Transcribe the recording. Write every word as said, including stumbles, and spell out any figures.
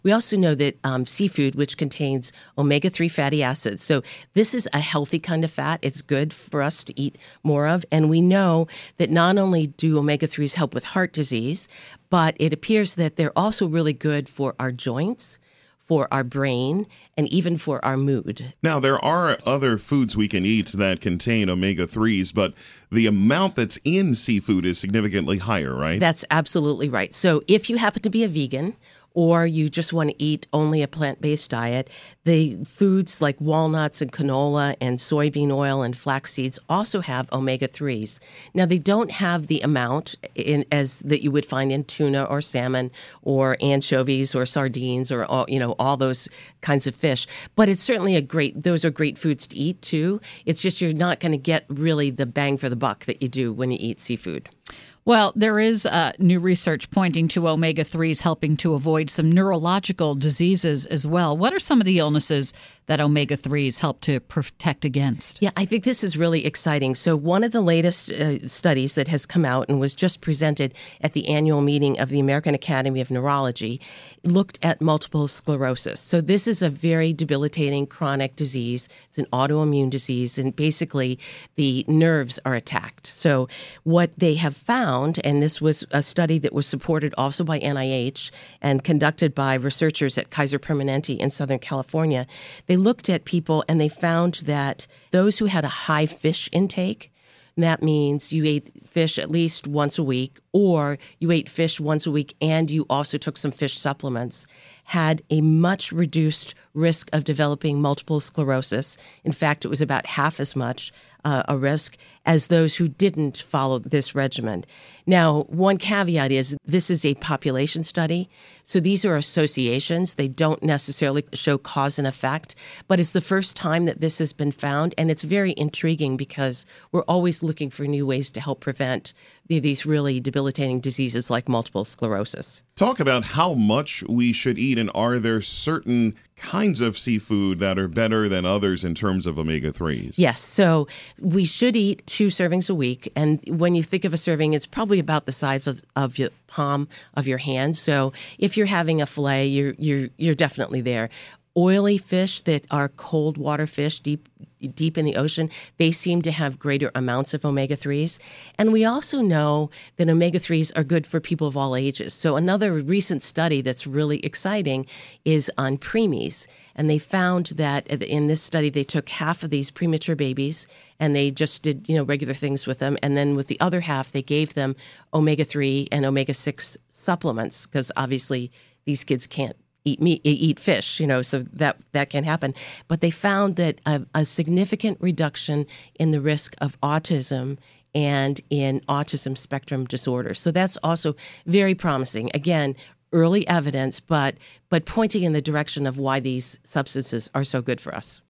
We also know that um, seafood, which contains omega three fatty acids, so this is a healthy kind of fat. It's good for us to eat more of. And we know that not only do omega threes help with heart disease, but it appears that they're also really good for our joints, for our brain, and even for our mood. Now, there are other foods we can eat that contain omega threes, but the amount that's in seafood is significantly higher, right? That's absolutely right. So if you happen to be a vegan, or you just want to eat only a plant-based diet, the foods like walnuts and canola and soybean oil and flax seeds also have omega threes. Now, they don't have the amount in, as that you would find in tuna or salmon or anchovies or sardines or all, you know, all those kinds of fish. But it's certainly a great, those are great foods to eat too. It's just you're not going to get really the bang for the buck that you do when you eat seafood. Well, there is uh, new research pointing to omega threes helping to avoid some neurological diseases as well. What are some of the illnesses that omega threes help to protect against? Yeah, I think this is really exciting. So one of the latest uh, studies that has come out and was just presented at the annual meeting of the American Academy of Neurology looked at multiple sclerosis. So this is a very debilitating chronic disease. It's an autoimmune disease, and basically the nerves are attacked. So what they have found, and this was a study that was supported also by N I H and conducted by researchers at Kaiser Permanente in Southern California, they looked at people and they found that those who had a high fish intake, and that means you ate fish at least once a week, or you ate fish once a week and you also took some fish supplements, had a much reduced risk of developing multiple sclerosis. In fact, it was about half as much uh, a risk as those who didn't follow this regimen. Now, one caveat is this is a population study, so these are associations. They don't necessarily show cause and effect, but it's the first time that this has been found, and it's very intriguing because we're always looking for new ways to help prevent the, these really debilitating diseases like multiple sclerosis. Talk about how much we should eat, and are there certain kinds of seafood that are better than others in terms of omega threes? Yes, so we should eat two servings a week, and when you think of a serving, it's probably about the size of, of your palm of your hand. So if you're having a fillet, you're you're you're definitely there. Oily fish that are cold water fish deep deep in the ocean, they seem to have greater amounts of omega threes. And we also know that omega threes are good for people of all ages. So another recent study that's really exciting is on preemies. And they found that in this study, they took half of these premature babies and they just did, you know, regular things with them. And then with the other half, they gave them omega three and omega six supplements because obviously these kids can't eat meat, eat fish, you know, so that, that can happen. But they found that a, a significant reduction in the risk of autism and in autism spectrum disorders. So that's also very promising. Again, early evidence, but but pointing in the direction of why these substances are so good for us.